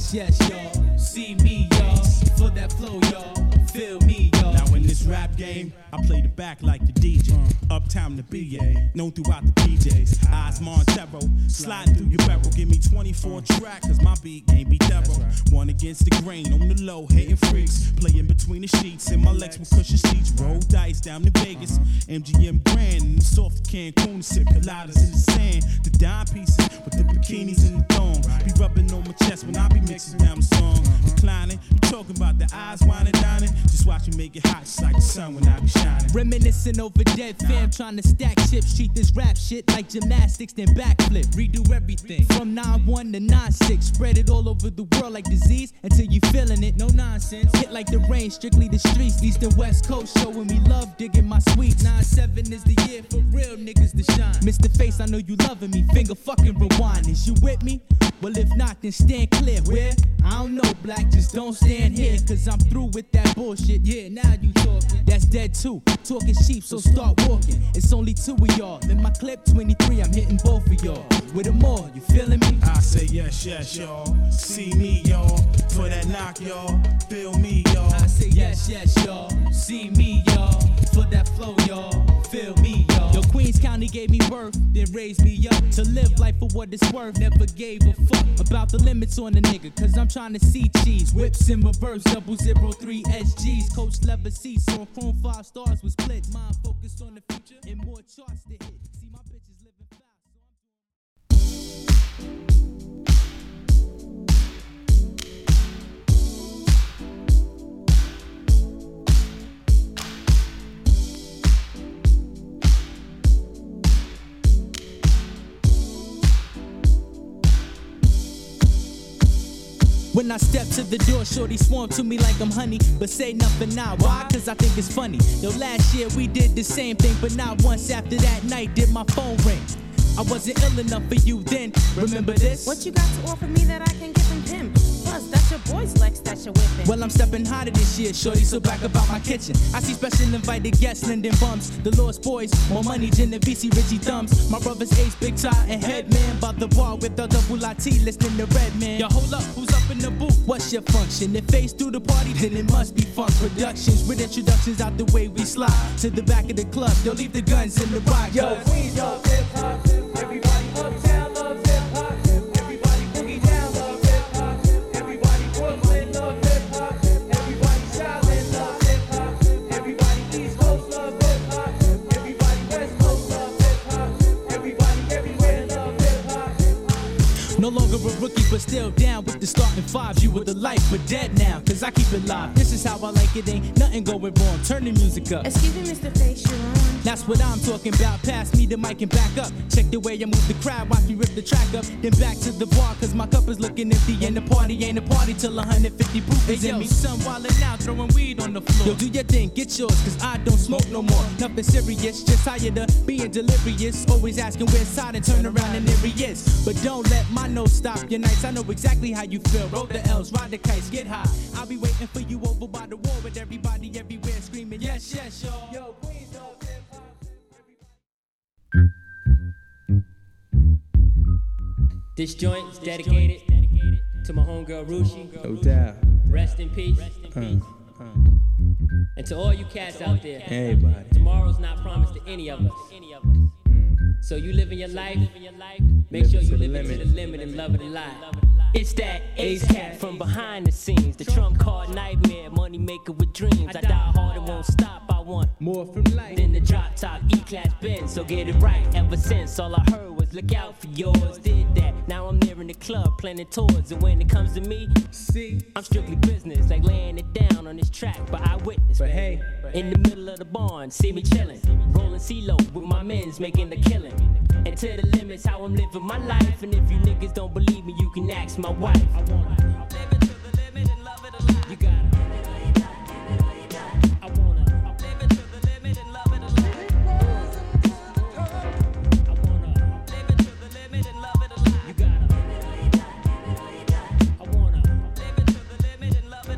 yes, yes, y'all. See me, y'all. For that flow, y'all. Feel me, y'all. Now in this rap game, I play the back like the DJ. Uptown the BA, known throughout the PJs. Eyes Montero, sliding through your barrel. Give me 24 track, cause my beat ain't be thorough. One against the grain, on the low, hating freaks. Playing between the sheets, and my legs with cushion seats. Roll dice down to Vegas. MGM Grand, and the soft Cancun. Sip coladas in the sand. The dime pieces with the bikinis and the thong. Be rubbing on my chest when I be mixing down the song. Reclining, you talking about the eyes whining, dining. Just watch me make it hot, just like the sun when I be shining. Reminiscing over dead fam, trying to stack chips. Treat this rap shit like gymnastics, then backflip. Redo everything from 9-1 to 9-6. Spread it all over the world like disease until you feeling it. No nonsense. Hit like the rain, strictly the streets. East and West Coast showing me love, digging my sweets. 9-7 is the year for real niggas to shine. Mr. Face, I know you loving me. Finger fucking rewind. Is you with me? Well, if not, then stand clear. Where? I don't know, black, just don't stand here. Cause I'm through with that bullshit. Yeah, now you talking. That's dead too. Talking sheep, so start walking. It's only 2 of y'all. In my clip 23, I'm hitting both of y'all. With them all, you feeling me? I say yes, yes, y'all. See me, y'all. For that knock, y'all. Feel me, y'all. I say yes, yes, y'all. See me, y'all. For that flow, y'all. Feel me, y'all. Yo, Queens County gave me birth, then raised me up to live life for what it's worth. Never gave a fuck about the limits on the nigga, cause I'm trying to see cheese. Whips in reverse, 003 SGs. Coach leather seats on chrome 5 stars was split. Mind focused on the future and more charts to hit. See my bitches living fast. When I step to the door, shorty swarm to me like I'm honey, but say nothing now. Why? Cause I think it's funny. Yo, last year we did the same thing, but not once after that night did my phone ring. I wasn't ill enough for you then. Remember this? What you got to offer me that I can get from him? Plus, that's your boy's Lex that you're whipping. Well, I'm stepping hotter this year, shorty, so back about my kitchen. I see special invited guests, lending bums. The Lost Boys, more money, Genovese, Richie Thumbs. My brother's Ace, Big Ty, and Headman. By the bar with the double IT, listening to Redman. Yo, hold up, who's up in the booth? What's your function? If Face through the party, then it must be Funk Productions. With introductions out the way we slide to the back of the club. They'll leave the guns in the rock. Yo, Queens love hip-hop. Everybody uptown loves hip-hop. Everybody boogie down love hip-hop. Everybody Brooklyn love hip-hop. Everybody Charlotte love hip-hop. Everybody East Coast love hip-hop. Everybody West Coast love hip-hop. Everybody everywhere love hip-hop. No longer a rookie, but still down with the starting fives. You were the life, but dead now, cause I keep it live. This is how I like it, ain't nothing going wrong. Turn the music up. Excuse me, Mr. Face, you're on. That's what I'm talking about. Pass me the mic and back up. Check the way I move the crowd, watch me rip the track up. Then back to the bar, cause my cup is looking empty. And the party ain't a party till 150 proof is in me. Son wildin' out, throwing weed on the floor. Yo, do your thing, get yours, cause I don't smoke no more. Nothing serious, just tired of being delirious. Always asking where's side and turn around and there he is. But don't let my nose stop your nights. I know exactly how you feel. Roll the L's, ride the kites, get high. I'll be waiting for you over by the wall with everybody everywhere screaming, yes, yes, y'all. Yo, Queens love hip-hop. This joint is dedicated to my homegirl Rushi. No doubt. Rest in peace. And to all you cats out there, Everybody. tomorrow's not promised to any of us. So you living your life, make sure you live it to the limit and love it alive. It's that ace cat from behind the scenes, the trump card nightmare, money maker with dreams. I die hard and won't stop, I want More from life. than the drop top E-class Benz, so get it right. Ever since, all I heard was look out for yours. Did that, now I'm there in the club planning tours. And when it comes to me, See, I'm strictly business, like laying it down on this track. But I witness, but hey, in the middle of the barn, see me chillin', rolling CeeLo with my men's making the killing. And to the limits, how I'm living my life. And if you niggas don't believe me, you can ask my wife. I wanna live it to the limit and love it alive. You gotta live it till you die. I wanna live it to the limit and love it alive. I wanna live it to the limit and love it alive. You gotta live it till you die. I wanna live it to the limit and love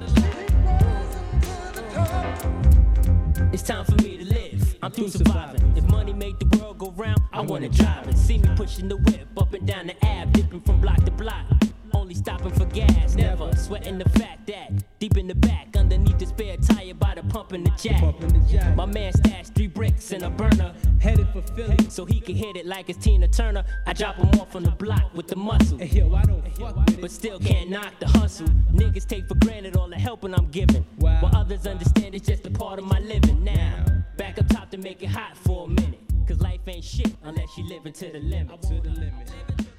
it alive. It's time for me to live. I'm through surviving. If money made the world go round, I wanna drive it. See me pushing the whip up and down the Ave, dipping from block to block. only stopping for gas. Never sweating the fact that deep in the back, underneath the spare tire by the pump in the jack. My man stashed 3 bricks in a burner, Headed for Philly. so he can hit it like it's Tina Turner. I drop him off on the block with the muscle, Hey, yo, I don't fuck with it. but still can't knock the hustle. Niggas take for granted all the helping I'm giving, Wow. while others understand it's just a part of my living. Now, back up top to make it hot for a minute, cause life ain't shit unless you living to the limit. To the limit.